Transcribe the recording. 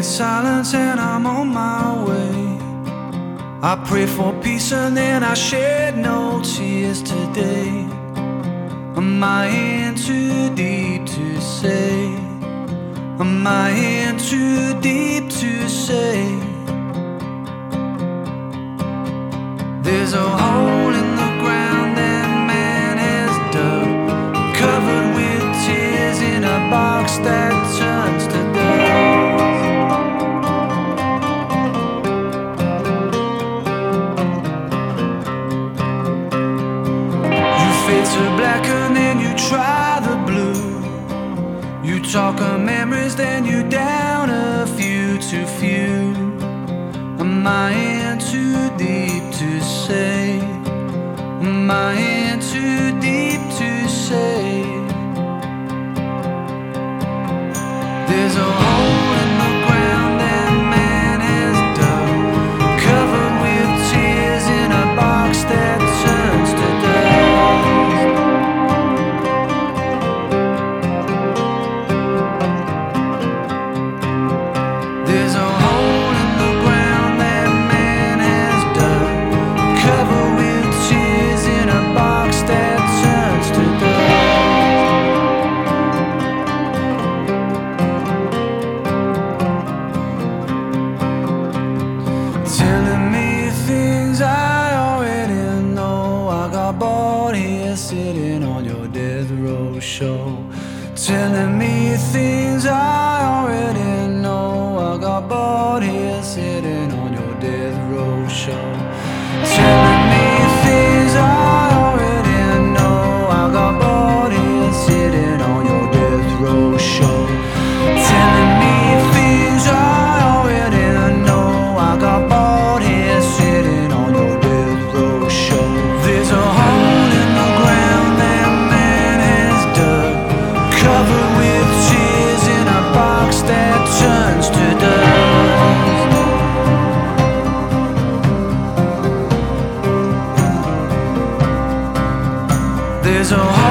silence and I'm on my way. I pray for peace and then I shed no tears today. Am I in too deep to say? Am I in too deep to say? There's a hole in the ground that man has dug, covered with tears in a box that turns to dust. You fade to black and then you try the blue. You talk of memories, then you down a few too few. Am I in too deep to say? Am I in too deep to say? There's a hole in the ground that man has dug, covered with tears in a box that turns to dust. There's a hole in the ground that man has dug, covered with tears in a box that turns to dust. Telling me things I already know. I got bored here sitting on your death row show. Telling me things I already know. I got bored here sitting on your death row show. Telling me things I already know. I got bored here sitting on your death row show. Telling me things I already know. I got bored here sitting on your death row show. There's a hole in the ground that man has dug, covered with tears in a box that turns to dust. There's a